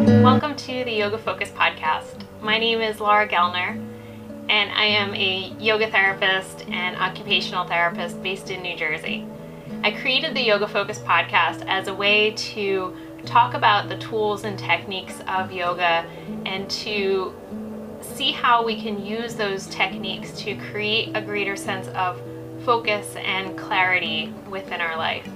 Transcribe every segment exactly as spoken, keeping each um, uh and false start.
Welcome to the Yoga Focus podcast. My name is Laura Gellner, and I am a yoga therapist and occupational therapist based in New Jersey. I created the Yoga Focus podcast as a way to talk about the tools and techniques of yoga and to see how we can use those techniques to create a greater sense of focus and clarity within our life.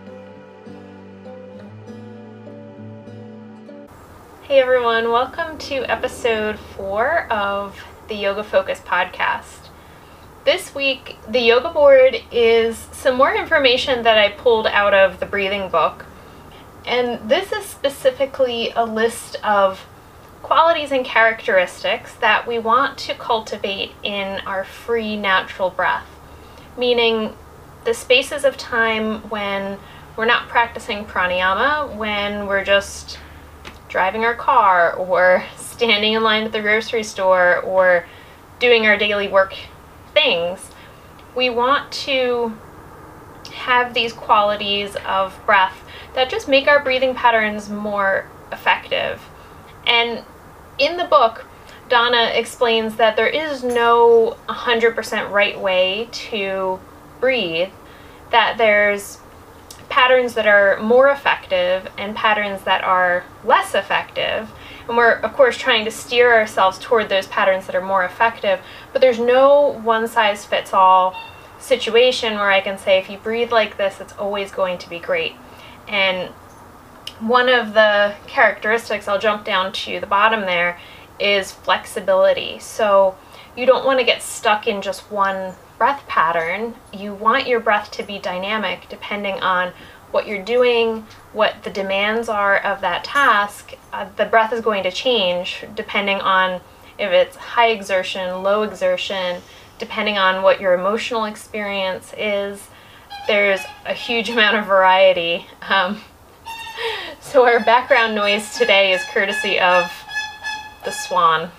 Hey everyone, welcome to episode four of the Yoga Focus podcast. This week, the yoga board is some more information that I pulled out of the breathing book. And this is specifically a list of qualities and characteristics that we want to cultivate in our free natural breath. Meaning the spaces of time when we're not practicing pranayama, when we're just driving our car or standing in line at the grocery store or doing our daily work things. We want to have these qualities of breath that just make our breathing patterns more effective. And in the book, Donna explains that there is no one hundred percent right way to breathe, that there's patterns that are more effective and patterns that are less effective. And we're, of course, trying to steer ourselves toward those patterns that are more effective, but there's no one-size-fits-all situation where I can say, if you breathe like this, it's always going to be great. And one of the characteristics, I'll jump down to the bottom there, is flexibility. So you don't want to get stuck in just one breath pattern. You want your breath to be dynamic depending on what you're doing, what the demands are of that task. Uh, the breath is going to change depending on if it's high exertion, low exertion, depending on what your emotional experience is. There's a huge amount of variety. Um, so our background noise today is courtesy of the swan.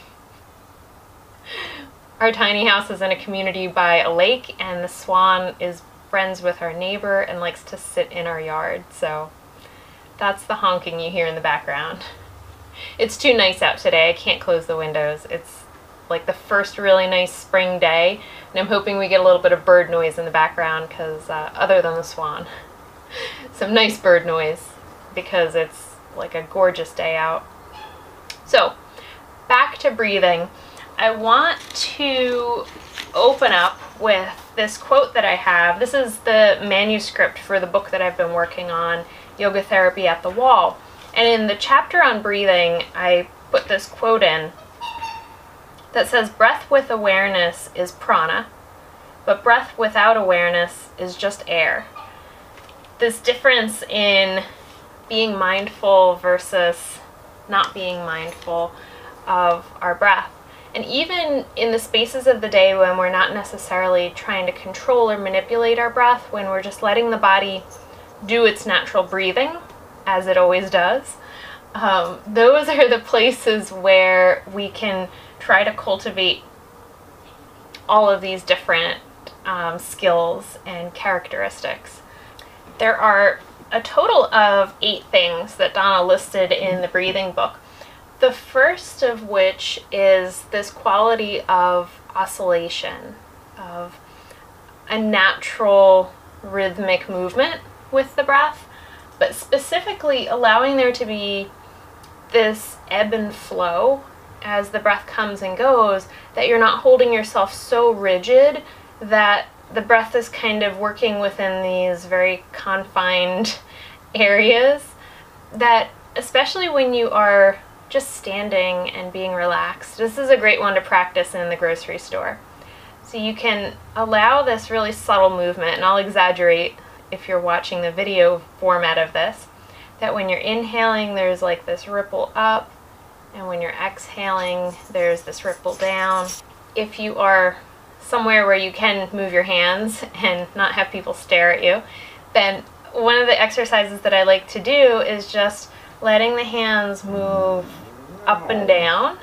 Our tiny house is in a community by a lake, and the swan is friends with our neighbor and likes to sit in our yard. So that's the honking you hear in the background. It's too nice out today. I can't close the windows. It's like the first really nice spring day, and I'm hoping we get a little bit of bird noise in the background because uh, other than the swan, some nice bird noise because it's like a gorgeous day out. So back to breathing. I want to open up with this quote that I have. This is the manuscript for the book that I've been working on, Yoga Therapy at the Wall. And in the chapter on breathing, I put this quote in that says, "Breath with awareness is prana, but breath without awareness is just air." This difference in being mindful versus not being mindful of our breath. And even in the spaces of the day when we're not necessarily trying to control or manipulate our breath, when we're just letting the body do its natural breathing, as it always does, um, those are the places where we can try to cultivate all of these different um, skills and characteristics. There are a total of eight things that Donna listed in the breathing book. The first of which is this quality of oscillation, of a natural rhythmic movement with the breath, but specifically allowing there to be this ebb and flow as the breath comes and goes, that you're not holding yourself so rigid that the breath is kind of working within these very confined areas, that especially when you are just standing and being relaxed. This is a great one to practice in the grocery store. So you can allow this really subtle movement, and I'll exaggerate if you're watching the video format of this, that when you're inhaling there's like this ripple up, and when you're exhaling there's this ripple down. If you are somewhere where you can move your hands and not have people stare at you, then one of the exercises that I like to do is just letting the hands move up and down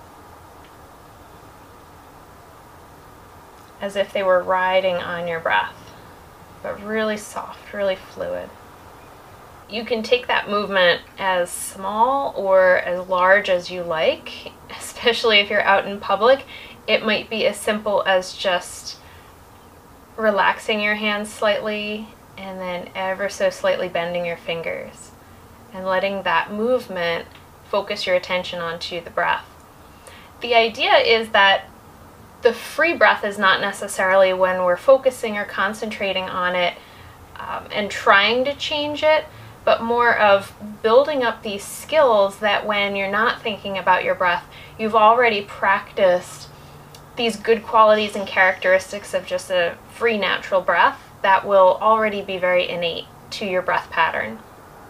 as if they were riding on your breath, but really soft, really fluid. you can take that movement as small or as large as you like, especially if you're out in public. It might be as simple as just relaxing your hands slightly and then ever so slightly bending your fingers and letting that movement focus your attention onto the breath. The idea is that the free breath is not necessarily when we're focusing or concentrating on it um, and trying to change it, but more of building up these skills that when you're not thinking about your breath, you've already practiced these good qualities and characteristics of just a free natural breath that will already be very innate to your breath pattern.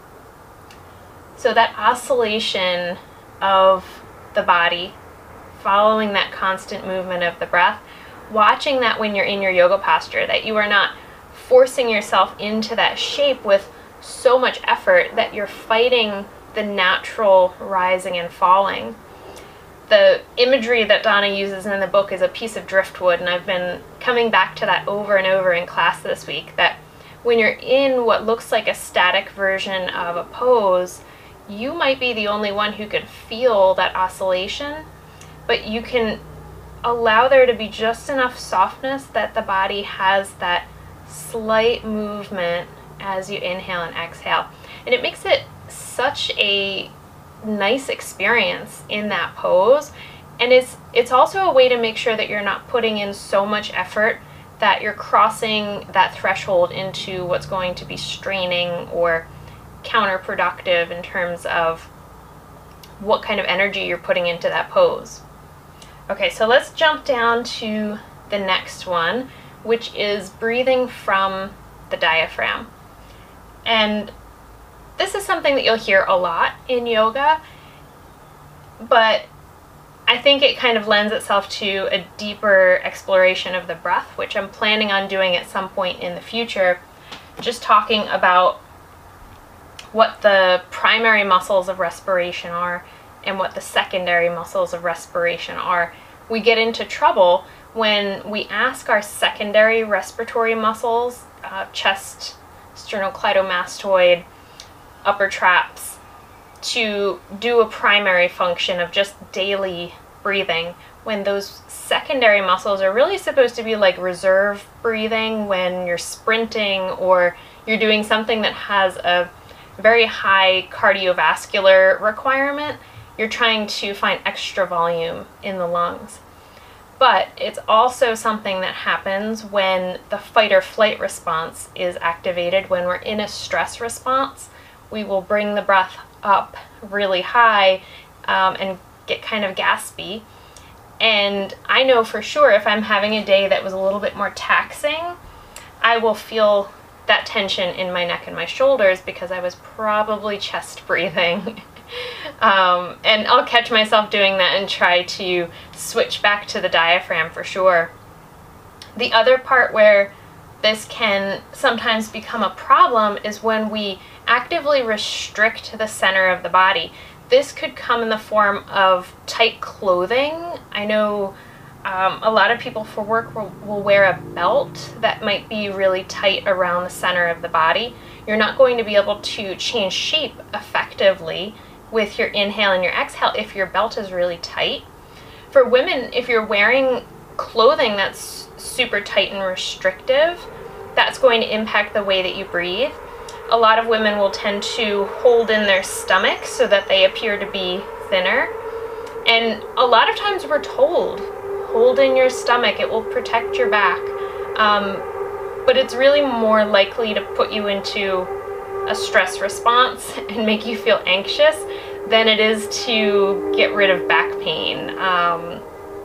So that oscillation of the body, following that constant movement of the breath, watching that when you're in your yoga posture, that you are not forcing yourself into that shape with so much effort that you're fighting the natural rising and falling. The imagery that Donna uses in the book is a piece of driftwood, and I've been coming back to that over and over in class this week, that when you're in what looks like a static version of a pose, you might be the only one who could feel that oscillation, but you can allow there to be just enough softness that the body has that slight movement as you inhale and exhale. And it makes it such a nice experience in that pose, and it's it's also a way to make sure that you're not putting in so much effort that you're crossing that threshold into what's going to be straining or counterproductive in terms of what kind of energy you're putting into that pose. Okay, so let's jump down to the next one, which is breathing from the diaphragm. And this is something that you'll hear a lot in yoga, but I think it kind of lends itself to a deeper exploration of the breath, which I'm planning on doing at some point in the future, just talking about what the primary muscles of respiration are and what the secondary muscles of respiration are. We get into trouble when we ask our secondary respiratory muscles, uh, chest, sternocleidomastoid, upper traps, to do a primary function of just daily breathing, when those secondary muscles are really supposed to be like reserve breathing when you're sprinting or you're doing something that has a very high cardiovascular requirement. You're trying to find extra volume in the lungs. But it's also something that happens when the fight or flight response is activated. When we're in a stress response, we will bring the breath up really high um, and get kind of gaspy. And I know for sure if I'm having a day that was a little bit more taxing, I will feel that tension in my neck and my shoulders because I was probably chest breathing. um, and I'll catch myself doing that and try to switch back to the diaphragm for sure. The other part where this can sometimes become a problem is when we actively restrict the center of the body. This could come in the form of tight clothing. I know um, a lot of people for work will, will wear a belt that might be really tight around the center of the body. You're not going to be able to change shape effectively with your inhale and your exhale if your belt is really tight. For women, if you're wearing clothing that's super tight and restrictive, that's going to impact the way that you breathe. A lot of women will tend to hold in their stomach so that they appear to be thinner. And a lot of times we're told, hold in your stomach, it will protect your back. Um, but it's really more likely to put you into a stress response and make you feel anxious than it is to get rid of back pain. Um,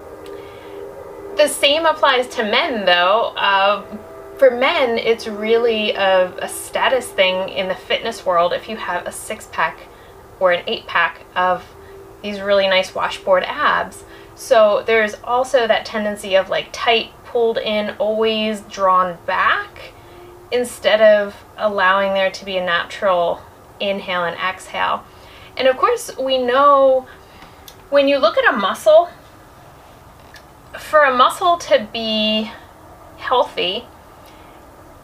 the same applies to men though. Uh, For men, it's really a, a status thing in the fitness world if you have a six-pack or an eight-pack of these really nice washboard abs. So there's also that tendency of like tight, pulled in, always drawn back, instead of allowing there to be a natural inhale and exhale. And of course, we know when you look at a muscle, for a muscle to be healthy,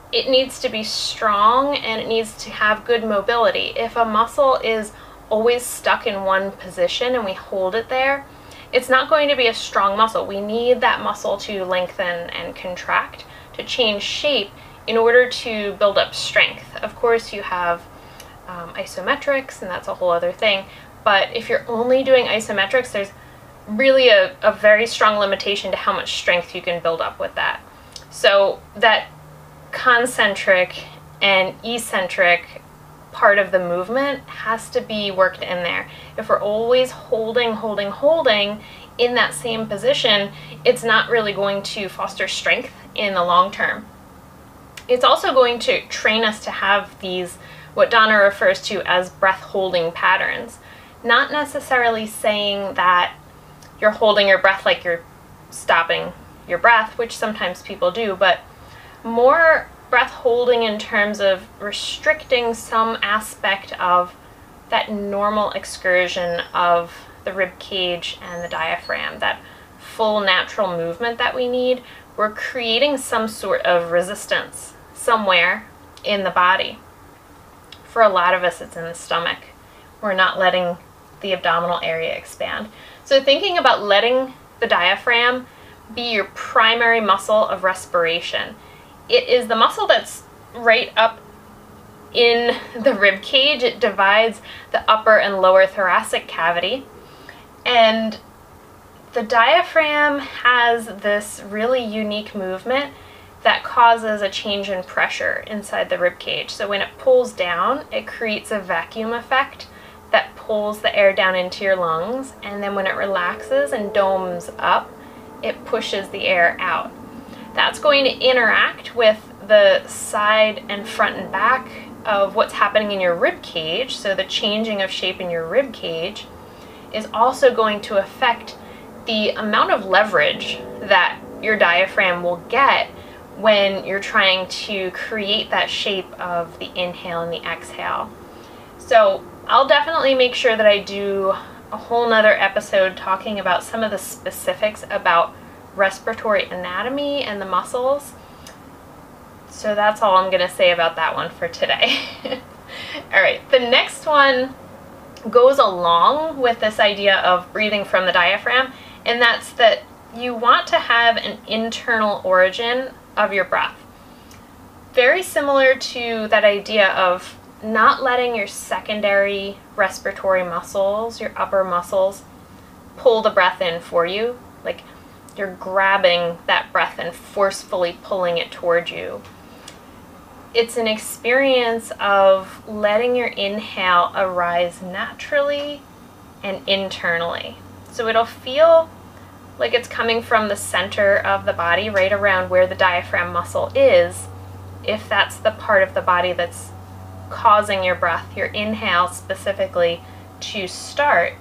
it needs to be strong and it needs to have good mobility. If a muscle is always stuck in one position and we hold it there, it's not going to be a strong muscle. We need that muscle to lengthen and contract, to change shape in order to build up strength. Of course, you have um, isometrics, and that's a whole other thing. But if you're only doing isometrics, there's really a, a very strong limitation to how much strength you can build up with that. So that concentric and eccentric part of the movement has to be worked in there. If we're always holding, holding, holding in that same position, it's not really going to foster strength in the long term. It's also going to train us to have these, what Donna refers to as breath holding patterns. Not necessarily saying that you're holding your breath like you're stopping your breath, which sometimes people do, but more breath holding in terms of restricting some aspect of that normal excursion of the rib cage and the diaphragm, that full natural movement that we need. We're creating some sort of resistance somewhere in the body. For a lot of us, it's in the stomach. We're not letting the abdominal area expand. So thinking about letting the diaphragm be your primary muscle of respiration. It is the muscle that's right up in the rib cage. It divides the upper and lower thoracic cavity. And the diaphragm has this really unique movement that causes a change in pressure inside the rib cage. So when it pulls down, it creates a vacuum effect that pulls the air down into your lungs, and then when it relaxes and domes up, it pushes the air out. That's going to interact with the side and front and back of what's happening in your rib cage, so the changing of shape in your rib cage is also going to affect the amount of leverage that your diaphragm will get when you're trying to create that shape of the inhale and the exhale. So I'll definitely make sure that I do a whole nother episode talking about some of the specifics about respiratory anatomy and the muscles. So that's all I'm going to say about that one for today. All right, the next one goes along with this idea of breathing from the diaphragm, and that's that you want to have an internal origin of your breath. Very similar to that idea of not letting your secondary respiratory muscles, your upper muscles, pull the breath in for you. Like you're grabbing that breath and forcefully pulling it towards you. It's an experience of letting your inhale arise naturally and internally. So it'll feel like it's coming from the center of the body, right around where the diaphragm muscle is, if that's the part of the body that's causing your breath, your inhale specifically, to start.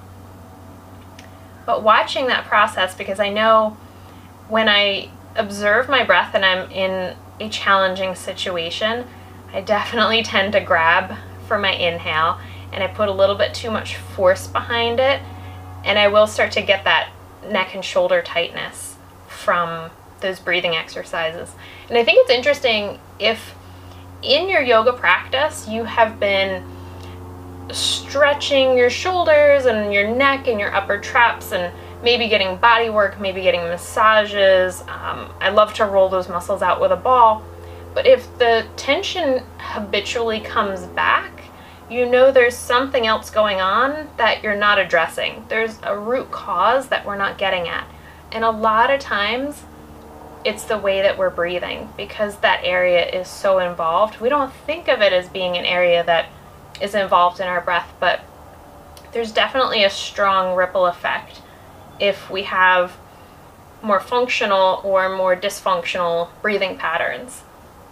But watching that process, because I know when I observe my breath and I'm in a challenging situation, I definitely tend to grab for my inhale and I put a little bit too much force behind it, and I will start to get that neck and shoulder tightness from those breathing exercises. And I think it's interesting if in your yoga practice you have been stretching your shoulders and your neck and your upper traps and maybe getting body work, maybe getting massages. Um, I love to roll those muscles out with a ball. But if the tension habitually comes back, you know there's something else going on that you're not addressing. There's a root cause that we're not getting at. And a lot of times it's the way that we're breathing, because that area is so involved. We don't think of it as being an area that is involved in our breath, but there's definitely a strong ripple effect if we have more functional or more dysfunctional breathing patterns.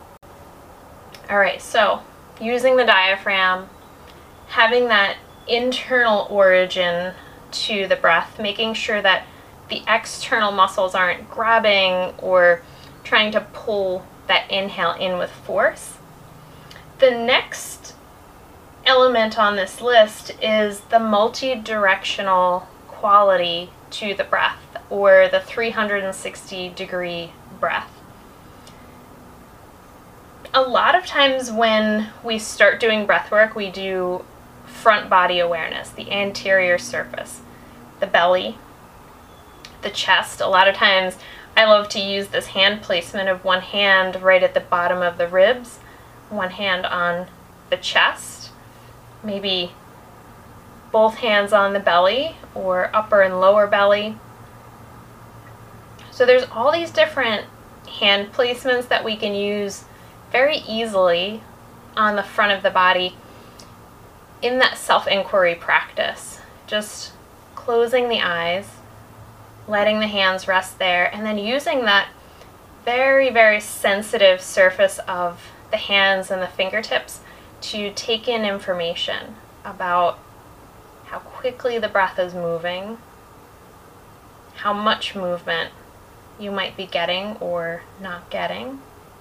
All right, so using the diaphragm, having that internal origin to the breath, making sure that the external muscles aren't grabbing or trying to pull that inhale in with force. The next element on this list is the multi-directional quality to the breath, or the three hundred sixty degree breath. a lot of times when we start doing breath work, we do front body awareness, the anterior surface, the belly, the chest. A lot of times I love to use this hand placement of one hand right at the bottom of the ribs, one hand on the chest, maybe both hands on the belly or upper and lower belly. So there's all these different hand placements that we can use very easily on the front of the body in that self-inquiry practice. Just closing the eyes, letting the hands rest there, and then using that very, very sensitive surface of the hands and the fingertips to take in information about how quickly the breath is moving, how much movement you might be getting or not getting.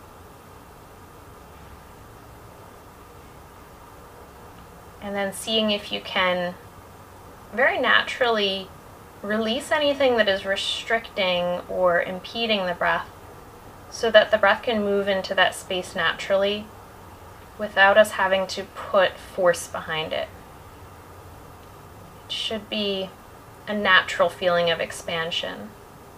And then seeing if you can very naturally release anything that is restricting or impeding the breath so that the breath can move into that space naturally without us having to put force behind it. It should be a natural feeling of expansion.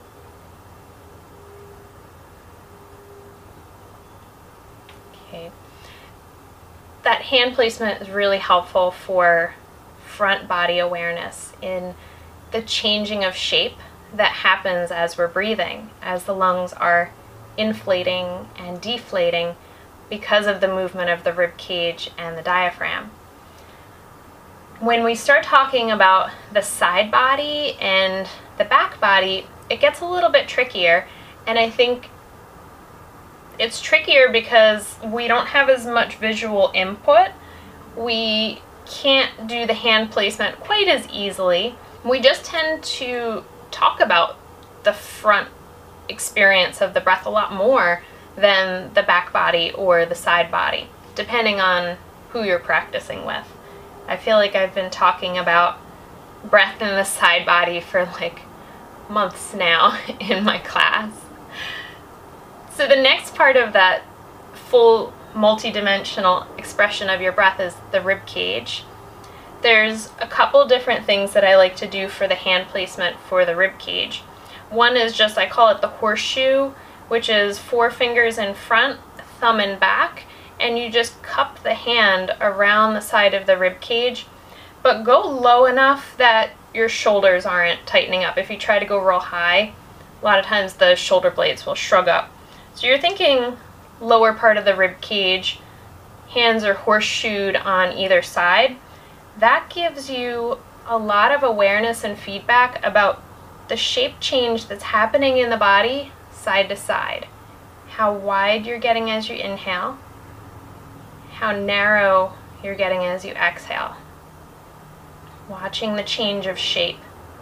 Okay. That hand placement is really helpful for front body awareness in the changing of shape that happens as we're breathing, as the lungs are inflating and deflating because of the movement of the rib cage and the diaphragm. When we start talking about the side body and the back body, it gets a little bit trickier, and I think it's trickier because we don't have as much visual input. We can't do the hand placement quite as easily. We just tend to talk about the front experience of the breath a lot more than the back body or the side body, depending on who you're practicing with. I feel like I've been talking about breath in the side body for like months now in my class. So the next part of that full multi-dimensional expression of your breath is the rib cage. There's a couple different things that I like to do for the hand placement for the rib cage. One is just, I call it the horseshoe, which is four fingers in front, thumb in back, and you just cup the hand around the side of the rib cage, but go low enough that your shoulders aren't tightening up. If you try to go real high, a lot of times the shoulder blades will shrug up. So you're thinking lower part of the rib cage, hands are horseshoed on either side. That gives you a lot of awareness and feedback about the shape change that's happening in the body side to side. How wide you're getting as you inhale, how narrow you're getting as you exhale. Watching the change of shape.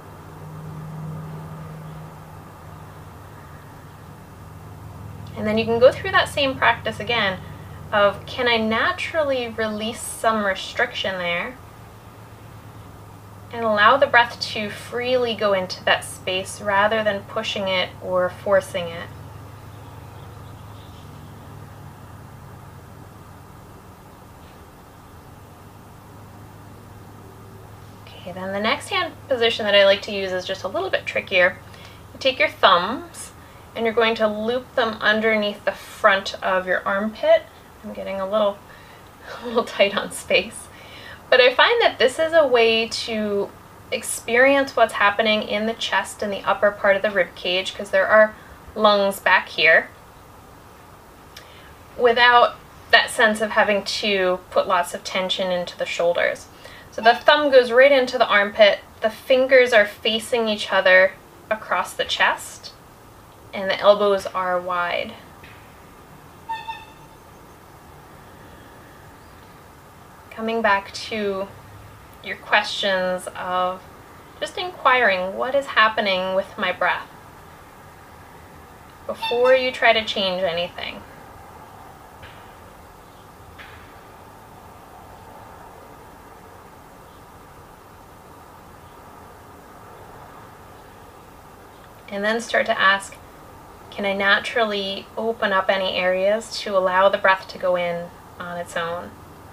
And then you can go through that same practice again of, can I naturally release some restriction there and allow the breath to freely go into that space rather than pushing it or forcing it. Okay, then the next hand position that I like to use is just a little bit trickier. You take your thumbs and you're going to loop them underneath the front of your armpit. I'm getting a little, a little tight on space. But I find that this is a way to experience what's happening in the chest and the upper part of the rib cage, because there are lungs back here, without that sense of having to put lots of tension into the shoulders. So the thumb goes right into the armpit, the fingers are facing each other across the chest, and the elbows are wide. Coming back to your questions of just inquiring, what is happening with my breath? Before you try to change anything. And then start to ask, Can I naturally open up any areas to allow the breath to go in on its own?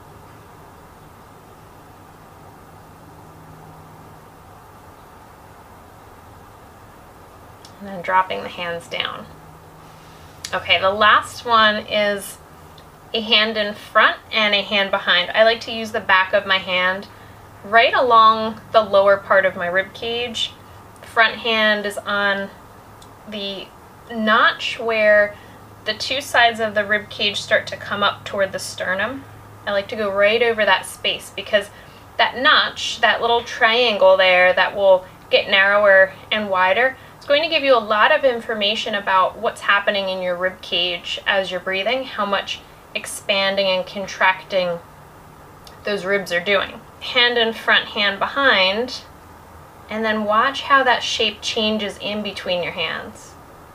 And then dropping the hands down. Okay, the last one is a hand in front and a hand behind. I like to use the back of my hand right along the lower part of my rib cage. Front hand is on the notch where the two sides of the rib cage start to come up toward the sternum. I like to go right over that space because that notch, that little triangle there that will get narrower and wider, it's going to give you a lot of information about what's happening in your rib cage as you're breathing, how much expanding and contracting those ribs are doing. Hand in front, hand behind, and then watch how that shape changes in between your hands.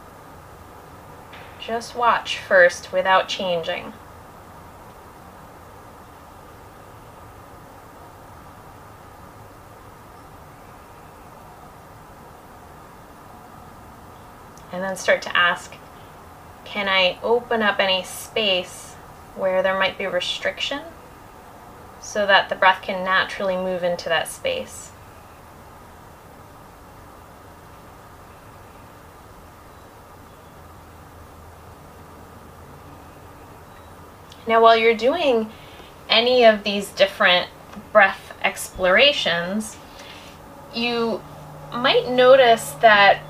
Just watch first without changing. And then start to ask, can I open up any space where there might be restriction so that the breath can naturally move into that space? Now, while you're doing any of these different breath explorations, you might notice that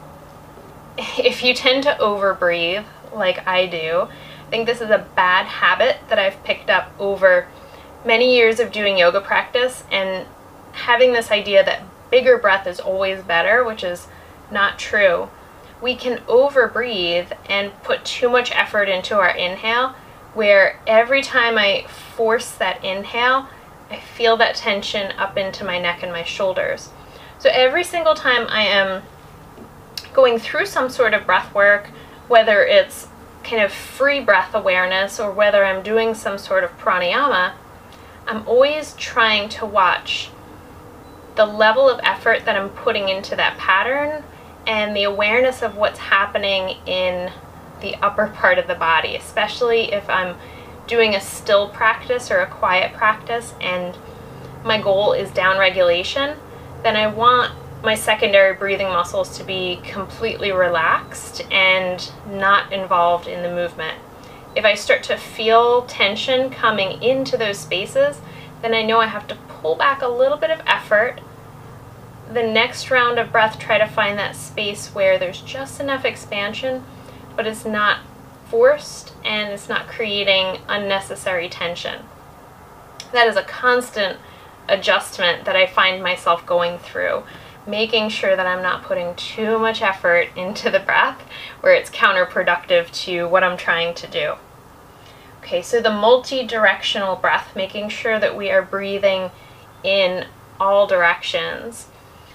if you tend to overbreathe, like I do, I think this is a bad habit that I've picked up over many years of doing yoga practice and having this idea that bigger breath is always better, which is not true. We can overbreathe and put too much effort into our inhale, where every time I force that inhale, I feel that tension up into my neck and my shoulders. So every single time I am going through some sort of breath work, whether it's kind of free breath awareness or whether I'm doing some sort of pranayama, I'm always trying to watch the level of effort that I'm putting into that pattern and the awareness of what's happening in the upper part of the body, especially if I'm doing a still practice or a quiet practice and my goal is down regulation, then I want my secondary breathing muscles to be completely relaxed and not involved in the movement. If I start to feel tension coming into those spaces, then I know I have to pull back a little bit of effort. The next round of breath, try to find that space where there's just enough expansion, but it's not forced and it's not creating unnecessary tension. That is a constant adjustment that I find myself going through, making sure that I'm not putting too much effort into the breath where it's counterproductive to what I'm trying to do. Okay, so the multi-directional breath, making sure that we are breathing in all directions.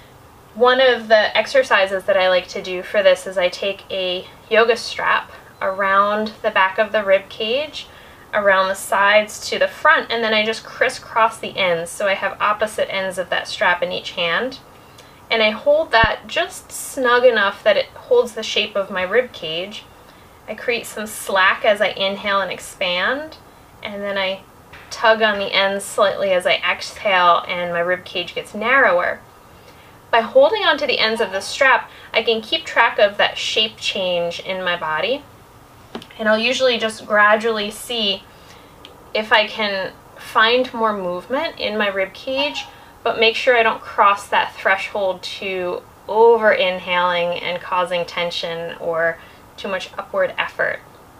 One of the exercises that I like to do for this is I take a yoga strap around the back of the rib cage, around the sides to the front, and then I just crisscross the ends so I have opposite ends of that strap in each hand. And I hold that just snug enough that it holds the shape of my rib cage. I create some slack as I inhale and expand, and then I tug on the ends slightly as I exhale and my rib cage gets narrower. By holding onto the ends of the strap, I can keep track of that shape change in my body, and I'll usually just gradually see if I can find more movement in my rib cage, but make sure I don't cross that threshold to over inhaling and causing tension or too much upward effort.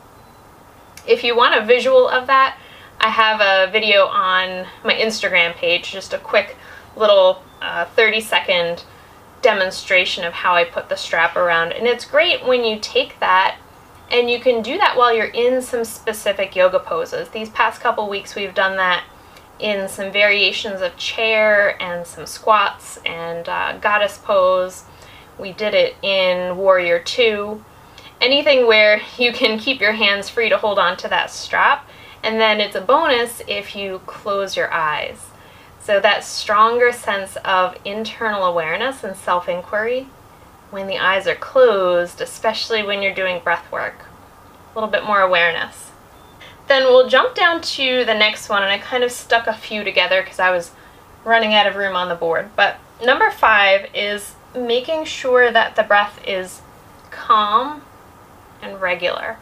If you want a visual of that, I have a video on my Instagram page, just a quick little uh, thirty second demonstration of how I put the strap around. And it's great when you take that and you can do that while you're in some specific yoga poses. These past couple weeks we've done that in some variations of chair and some squats and uh, goddess pose. We did it in Warrior Two. Anything where you can keep your hands free to hold on to that strap, and then it's a bonus if you close your eyes. So that stronger sense of internal awareness and self-inquiry when the eyes are closed, especially when you're doing breath work. A little bit more awareness. Then we'll jump down to the next one, and I kind of stuck a few together because I was running out of room on the board. But number five is making sure that the breath is calm and regular.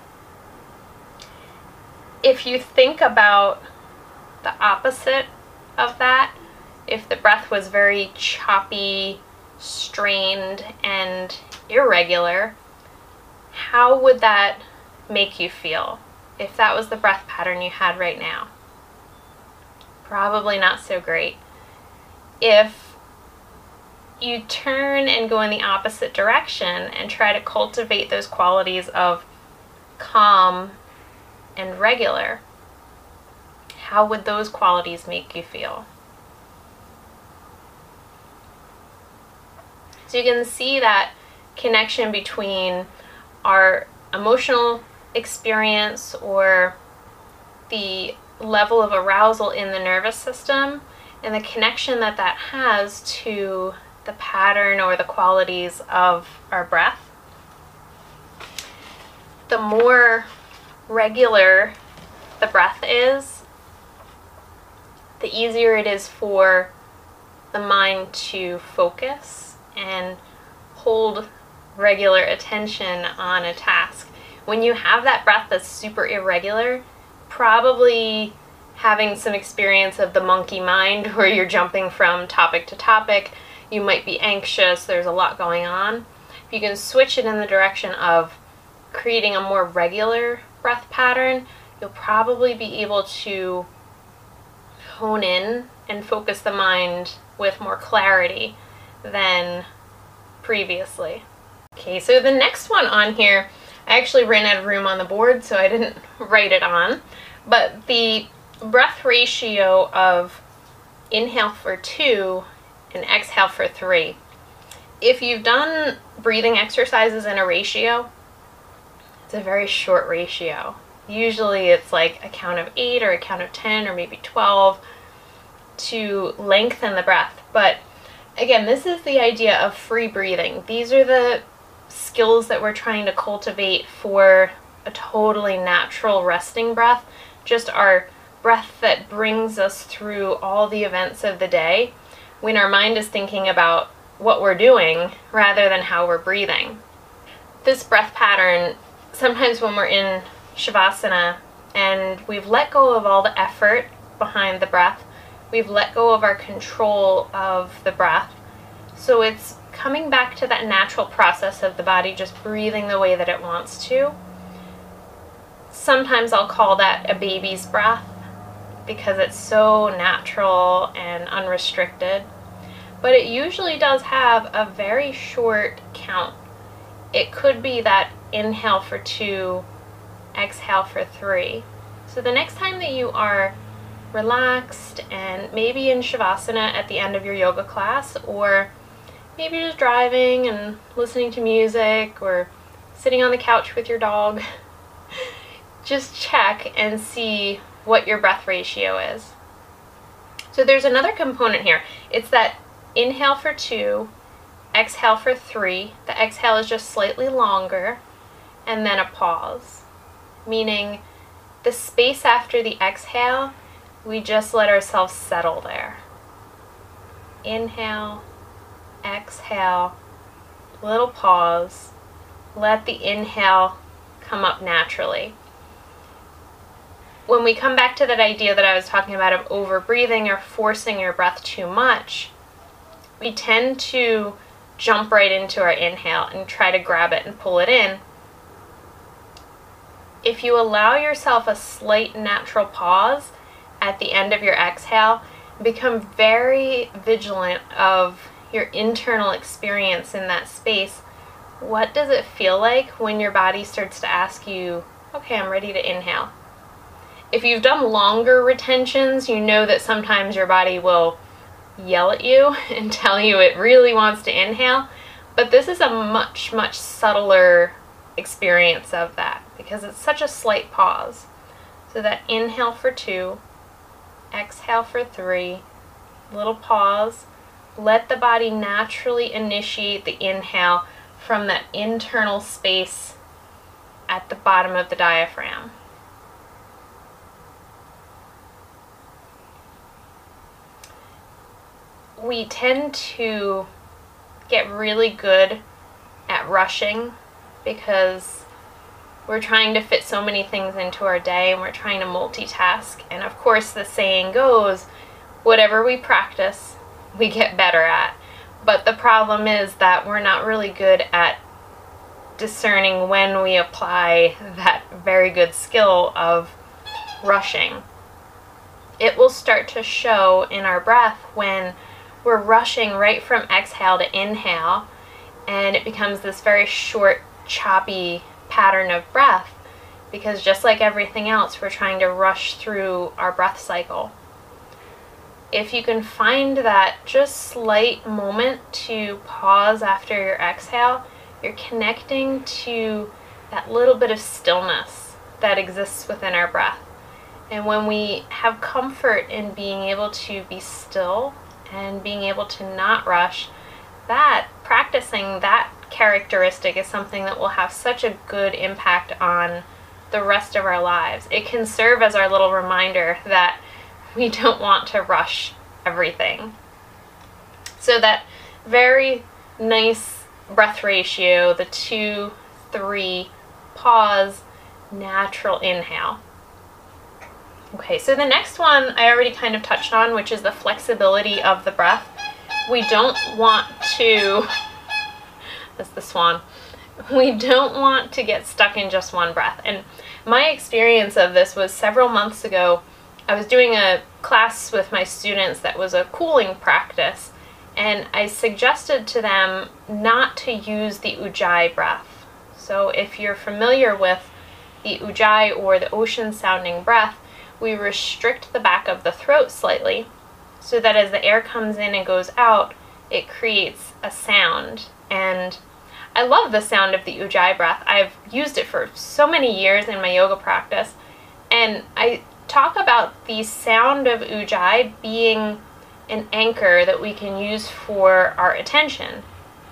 If you think about the opposite of that, if the breath was very choppy, strained, and irregular, how would that make you feel if that was the breath pattern you had right now? Probably not so great. If you turn and go in the opposite direction and try to cultivate those qualities of calm and regular, how would those qualities make you feel? So you can see that connection between our emotional experience or the level of arousal in the nervous system and the connection that that has to the pattern or the qualities of our breath. The more regular the breath is, the easier it is for the mind to focus and hold regular attention on a task. When you have that breath that's super irregular, probably having some experience of the monkey mind where you're jumping from topic to topic, you might be anxious, there's a lot going on. If you can switch it in the direction of creating a more regular breath pattern, you'll probably be able to hone in and focus the mind with more clarity than previously. Okay, so the next one on here, I actually ran out of room on the board, so I didn't write it on, but the breath ratio of inhale for two and exhale for three. If you've done breathing exercises in a ratio, it's a very short ratio. Usually it's like a count of eight or a count of ten or maybe twelve to lengthen the breath. But again, this is the idea of free breathing. These are the skills that we're trying to cultivate for a totally natural resting breath, just our breath that brings us through all the events of the day when our mind is thinking about what we're doing rather than how we're breathing. This breath pattern, sometimes when we're in Shavasana and we've let go of all the effort behind the breath, we've let go of our control of the breath, so it's coming back to that natural process of the body just breathing the way that it wants to. Sometimes I'll call that a baby's breath because it's so natural and unrestricted, but it usually does have a very short count. It could be that inhale for two, exhale for three. So the next time that you are relaxed and maybe in Shavasana at the end of your yoga class, or maybe just driving and listening to music or sitting on the couch with your dog, just check and see what your breath ratio is. So there's another component here. It's that inhale for two, exhale for three. The exhale is just slightly longer, and then a pause, meaning the space after the exhale, we just let ourselves settle there. Inhale, exhale, little pause, let the inhale come up naturally. When we come back to that idea that I was talking about of over breathing or forcing your breath too much, we tend to jump right into our inhale and try to grab it and pull it in. If you allow yourself a slight natural pause at the end of your exhale, become very vigilant of your internal experience in that space. What does it feel like when your body starts to ask you, okay, I'm ready to inhale? If you've done longer retentions, you know that sometimes your body will yell at you and tell you it really wants to inhale, but this is a much, much subtler experience of that because it's such a slight pause. So that inhale for two, exhale for three, little pause, let the body naturally initiate the inhale from that internal space at the bottom of the diaphragm. We tend to get really good at rushing because we're trying to fit so many things into our day and we're trying to multitask. And of course the saying goes, whatever we practice, we get better at. But the problem is that we're not really good at discerning when we apply that very good skill of rushing. It will start to show in our breath when we're rushing right from exhale to inhale, and it becomes this very short, choppy pattern of breath, because just like everything else, we're trying to rush through our breath cycle. If you can find that just slight moment to pause after your exhale, you're connecting to that little bit of stillness that exists within our breath. And when we have comfort in being able to be still and being able to not rush, that practicing that characteristic is something that will have such a good impact on the rest of our lives. It can serve as our little reminder that we don't want to rush everything. So that very nice breath ratio, the two, three, pause, natural inhale. Okay, so the next one I already kind of touched on, which is the flexibility of the breath. We don't want to, that's the swan, we don't want to get stuck in just one breath. And my experience of this was several months ago. I was doing a class with my students that was a cooling practice, and I suggested to them not to use the Ujjayi breath. So if you're familiar with the Ujjayi or the ocean sounding breath, we restrict the back of the throat slightly so that as the air comes in and goes out, it creates a sound. And I love the sound of the Ujjayi breath. I've used it for so many years in my yoga practice, and I talk about the sound of Ujjayi being an anchor that we can use for our attention.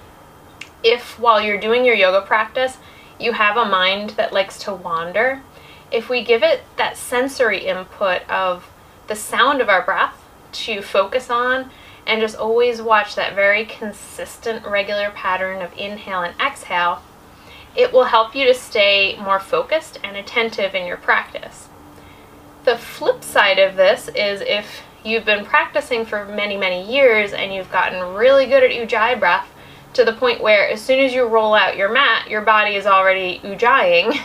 If while you're doing your yoga practice, you have a mind that likes to wander, if we give it that sensory input of the sound of our breath to focus on and just always watch that very consistent, regular pattern of inhale and exhale, it will help you to stay more focused and attentive in your practice. The flip side of this is if you've been practicing for many, many years and you've gotten really good at Ujjayi breath to the point where as soon as you roll out your mat, your body is already Ujjayiing,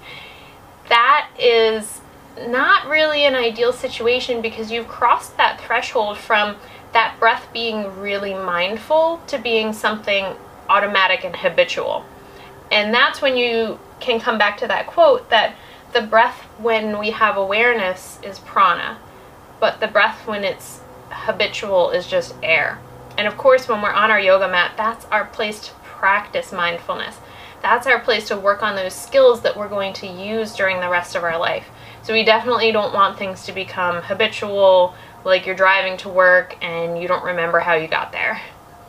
that is not really an ideal situation because you've crossed that threshold from that breath being really mindful to being something automatic and habitual. And that's when you can come back to that quote that the breath when we have awareness is prana, but the breath when it's habitual is just air. And of course, when we're on our yoga mat, that's our place to practice mindfulness. That's our place to work on those skills that we're going to use during the rest of our life. So we definitely don't want things to become habitual, like you're driving to work and you don't remember how you got there.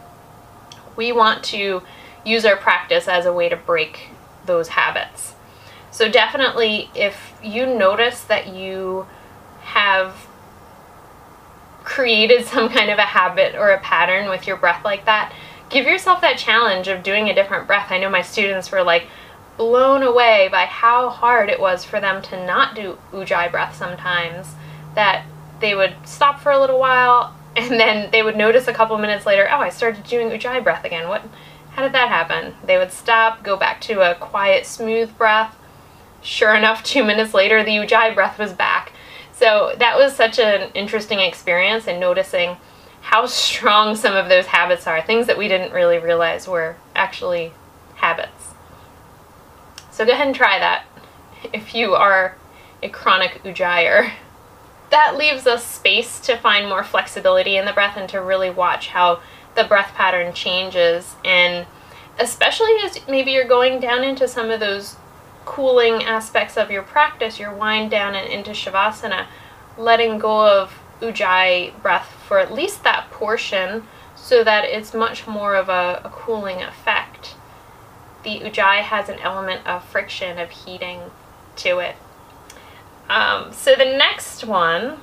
We want to use our practice as a way to break those habits. So definitely, if you notice that you have created some kind of a habit or a pattern with your breath like that, give yourself that challenge of doing a different breath. I know my students were like blown away by how hard it was for them to not do Ujjayi breath sometimes, that they would stop for a little while and then they would notice a couple minutes later, oh, I started doing Ujjayi breath again. What, how did that happen? They would stop, go back to a quiet, smooth breath. Sure enough, two minutes later, the Ujjayi breath was back. So that was such an interesting experience, and noticing how strong some of those habits are, things that we didn't really realize were actually habits. So go ahead and try that if you are a chronic Ujjayer. That leaves us space to find more flexibility in the breath and to really watch how the breath pattern changes. And especially as maybe you're going down into some of those cooling aspects of your practice, your wind down and into Shavasana, letting go of Ujjayi breath for at least that portion so that it's much more of a, a cooling effect. the Ujjayi has an element of friction, of heating to it. Um, so the next one,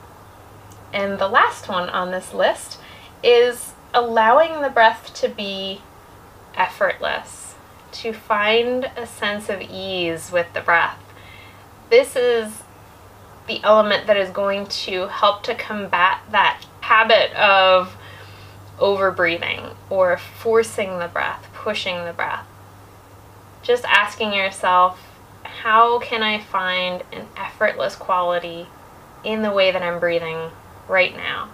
and the last one on this list, is allowing the breath to be effortless, to find a sense of ease with the breath. This is the element that is going to help to combat that habit of over-breathing or forcing the breath, pushing the breath. Just asking yourself, how can I find an effortless quality in the way that I'm breathing right now?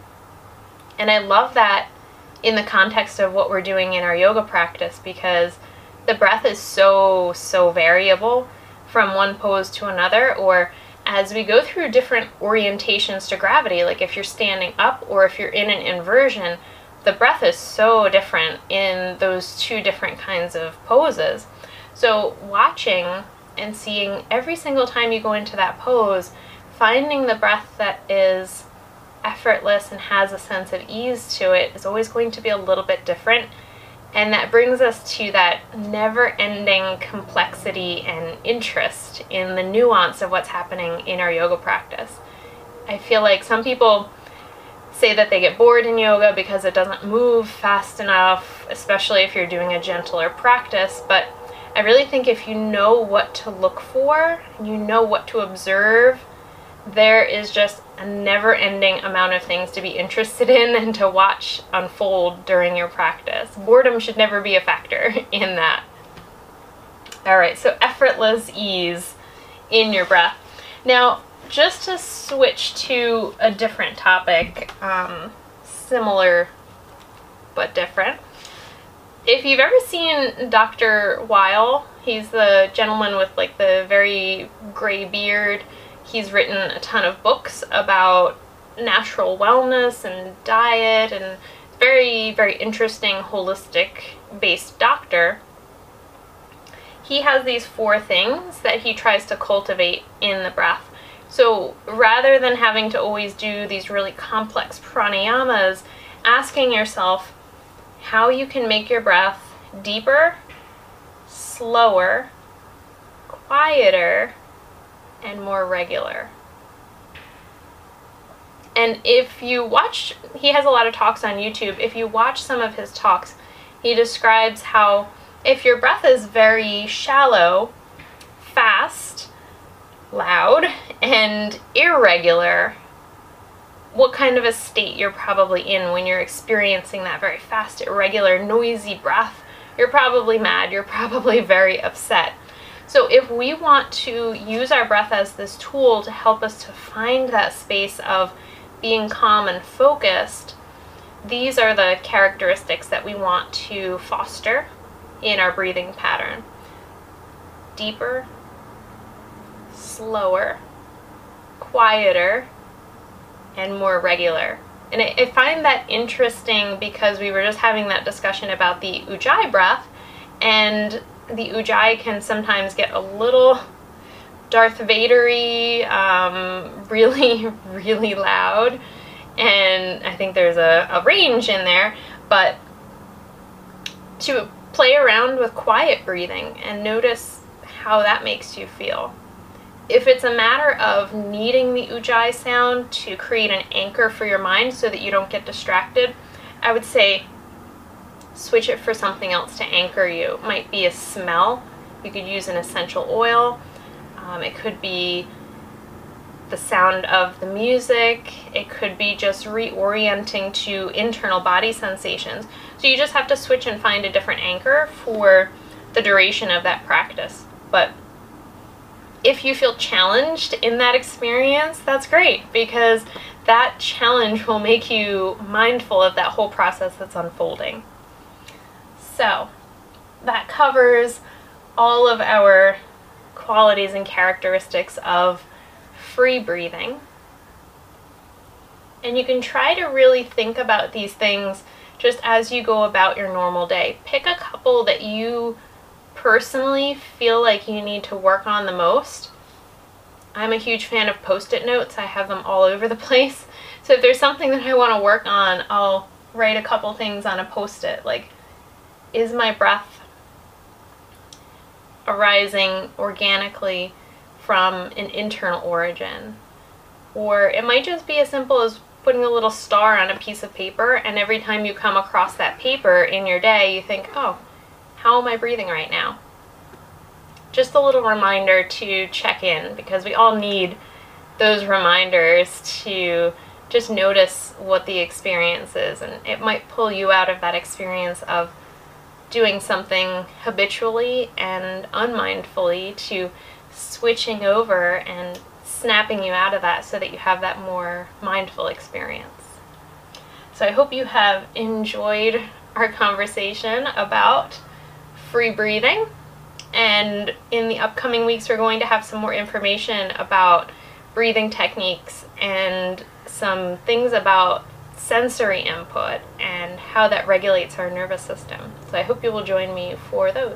And I love that in the context of what we're doing in our yoga practice, because the breath is so, so variable from one pose to another, or as we go through different orientations to gravity, like if you're standing up or if you're in an inversion, the breath is so different in those two different kinds of poses. So watching and seeing every single time you go into that pose, finding the breath that is effortless and has a sense of ease to it is always going to be a little bit different. And that brings us to that never-ending complexity and interest in the nuance of what's happening in our yoga practice. I feel like some people say that they get bored in yoga because it doesn't move fast enough, especially if you're doing a gentler practice, but I really think if you know what to look for, you know what to observe, there is just a never-ending amount of things to be interested in and to watch unfold during your practice. Boredom should never be a factor in that. Alright, so effortless ease in your breath. Now, just to switch to a different topic, um, similar but different. If you've ever seen Doctor Weil, he's the gentleman with like the very gray beard. He's written a ton of books about natural wellness and diet, and very, very interesting holistic based doctor. He has these four things that he tries to cultivate in the breath. So rather than having to always do these really complex pranayamas, asking yourself how you can make your breath deeper, slower, quieter, and more regular. And if you watch, he has a lot of talks on YouTube. If you watch some of his talks, he describes how if your breath is very shallow, fast, loud, and irregular, what kind of a state you're probably in when you're experiencing that very fast, irregular, noisy breath. You're probably mad, you're probably very upset. So if we want to use our breath as this tool to help us to find that space of being calm and focused, these are the characteristics that we want to foster in our breathing pattern. Deeper, slower, quieter, and more regular. And I, I find that interesting because we were just having that discussion about the Ujjayi breath, and the Ujjayi can sometimes get a little Darth Vader-y, um, really, really loud, and I think there's a, a range in there, but to play around with quiet breathing and notice how that makes you feel. If it's a matter of needing the Ujjayi sound to create an anchor for your mind so that you don't get distracted, I would say switch it for something else to anchor you. It might be a smell. You could use an essential oil. Um, it could be the sound of the music. It could be just reorienting to internal body sensations. So you just have to switch and find a different anchor for the duration of that practice. But if you feel challenged in that experience, that's great, because that challenge will make you mindful of that whole process that's unfolding. So that covers all of our qualities and characteristics of free breathing. And you can try to really think about these things just as you go about your normal day. Pick a couple that you personally feel like you need to work on the most. I'm a huge fan of post-it notes. I have them all over the place. So if there's something that I want to work on, I'll write a couple things on a post-it. Like, is my breath arising organically from an internal origin. Or it might just be as simple as putting a little star on a piece of paper, and every time you come across that paper in your day, you think, oh, how am I breathing right now? Just a little reminder to check in, because we all need those reminders to just notice what the experience is, and it might pull you out of that experience of doing something habitually and unmindfully to switching over and snapping you out of that so that you have that more mindful experience. So I hope you have enjoyed our conversation about free breathing, and in the upcoming weeks we're going to have some more information about breathing techniques and some things about sensory input and how that regulates our nervous system. So I hope you will join me for those.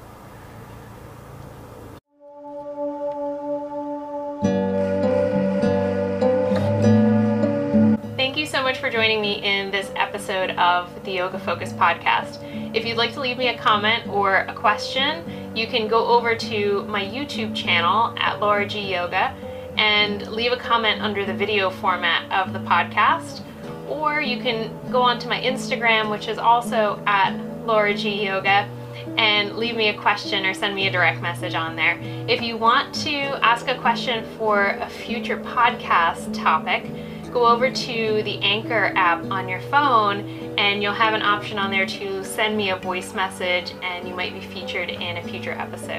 Thank you so much for joining me in this episode of the Yoga Focus podcast. If you'd like to leave me a comment or a question, you can go over to my YouTube channel at Laura G Yoga and leave a comment under the video format of the podcast. Or you can go onto my Instagram, which is also at Laura G Yoga, and leave me a question or send me a direct message on there. If you want to ask a question for a future podcast topic, go over to the Anchor app on your phone and you'll have an option on there to send me a voice message, and you might be featured in a future episode.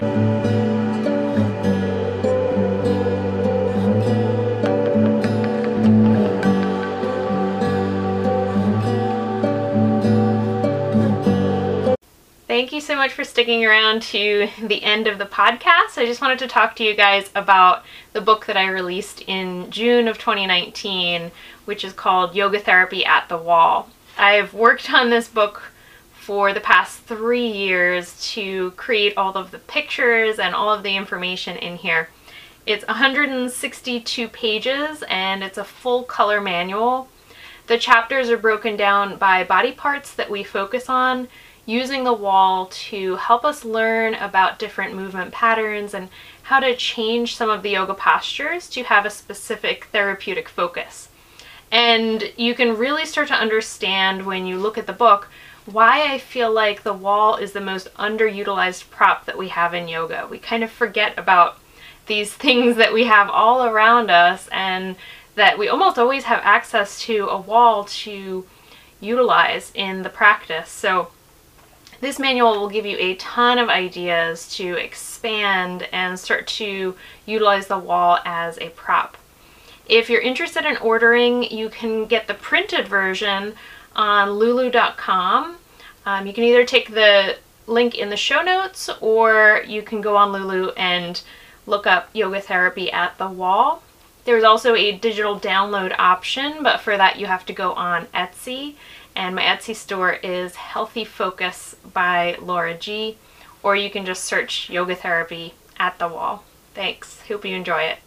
Thank you so much for sticking around to the end of the podcast. I just wanted to talk to you guys about the book that I released in June of twenty nineteen, which is called Yoga Therapy at the Wall. I've worked on this book for the past three years to create all of the pictures and all of the information in here. It's one hundred sixty-two pages and it's a full color manual. The chapters are broken down by body parts that we focus on, using the wall to help us learn about different movement patterns and how to change some of the yoga postures to have a specific therapeutic focus. And you can really start to understand when you look at the book why I feel like the wall is the most underutilized prop that we have in yoga. We kind of forget about these things that we have all around us, and that we almost always have access to a wall to utilize in the practice. So this manual will give you a ton of ideas to expand and start to utilize the wall as a prop. If you're interested in ordering, you can get the printed version on lulu dot com. Um, you can either take the link in the show notes, or you can go on Lulu and look up Yoga Therapy at the Wall. There's also a digital download option, but for that you have to go on Etsy. And my Etsy store is Healthy Focus by Laura G, or you can just search Yoga Therapy at the Wall. Thanks. Hope you enjoy it.